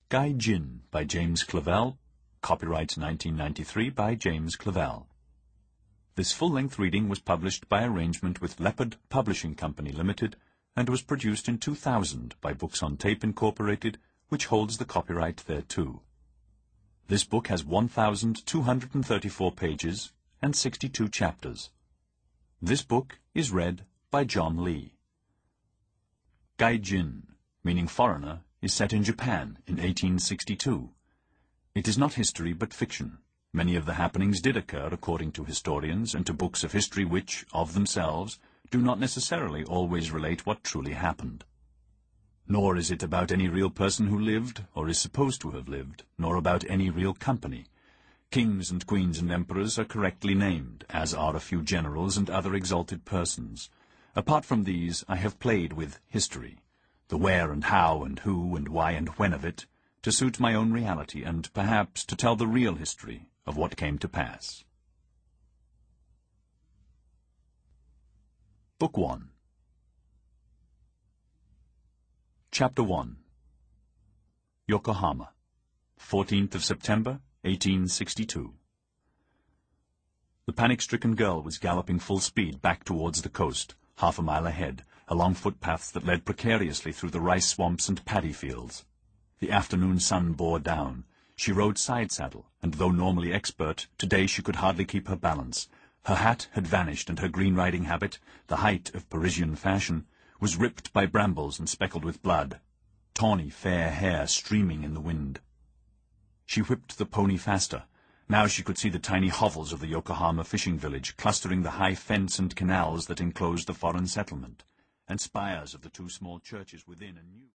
Gai Jin by James Clavell, copyright 1993 by James Clavell. This full-length reading was published by arrangement with Leopard Publishing Company Limited and was produced in 2000 by Books on Tape Incorporated, which holds the copyright thereto. This book has 1,234 pages and 62 chapters. This book is read by John Lee. Gai Jin, meaning foreigner, is set in Japan in 1862. It is not history but fiction. Many of the happenings did occur according to historians and to books of history which, of themselves, do not necessarily always relate what truly happened. Nor is it about any real person who lived, or is supposed to have lived, nor about any real company. Kings and queens and emperors are correctly named, as are a few generals and other exalted persons. Apart from these, I have played with history, the where and how and who and why and when of it, to suit my own reality and, perhaps, to tell the real history of what came to pass. Book 1. Chapter 1. Yokohama, 14th of September, 1862. The panic-stricken girl was galloping full speed back towards the coast, half a mile ahead, along footpaths that led precariously through the rice swamps and paddy fields. The afternoon sun bore down. She rode side-saddle, and though normally expert, today she could hardly keep her balance. Her hat had vanished, and her green riding habit, the height of Parisian fashion, was ripped by brambles and speckled with blood, tawny fair hair streaming in the wind. She whipped the pony faster. Now she could see the tiny hovels of the Yokohama fishing village, clustering the high fence and canals that enclosed the foreign settlement, and spires of the two small churches within, and new